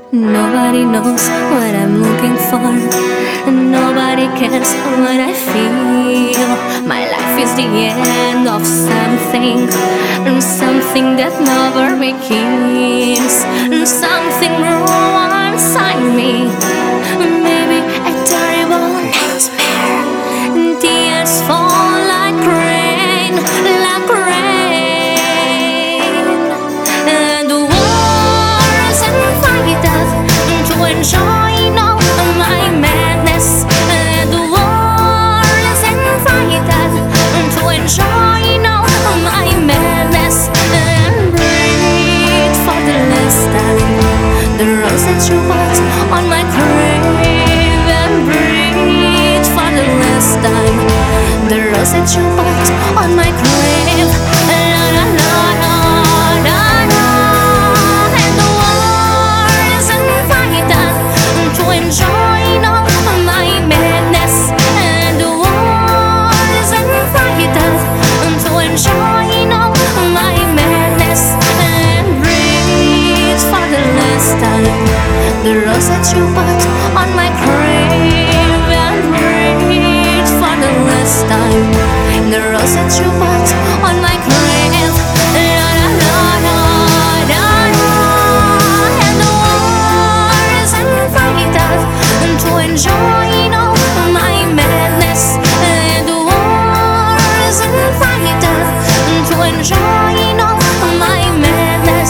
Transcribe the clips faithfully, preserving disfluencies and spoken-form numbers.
Nobody knows what I'm looking for, and nobody cares what I feel. My life is the end of something, and something that never begins, and something wrong inside me. Maybe a terrible nightmare. Tears fall like rain, like rain, and the wars and fighters to enjoy now my madness. And the wars and fighters to enjoy now my madness. And breathe for the last time the rose that you put on my grave. And breathe for the last time the rose that you put on my grave. La la la la la la. And the wars and fighters to enjoy now my madness. And the wars and fighters to enjoy now my madness. And breathe for the last time the rose that you put on my grave. And breathe for the last time the rose that you put on my grave. La la la la la la. And the wars and fighters to enjoy now my madness. And the wars and fighters to enjoy now my madness.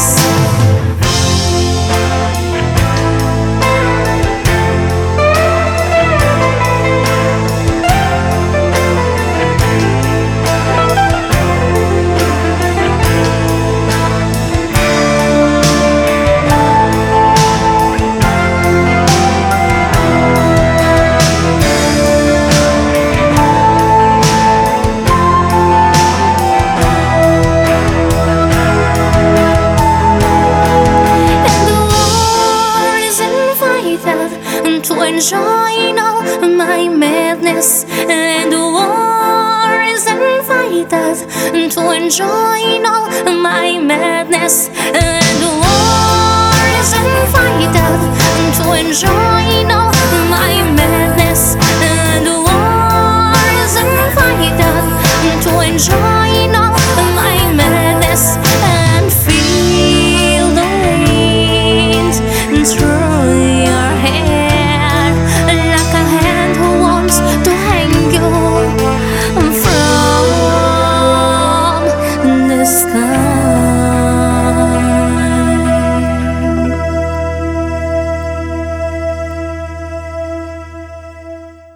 To enjoy now my madness. And the wars and fighters to enjoy now my madness. And the wars and fighters to enjoy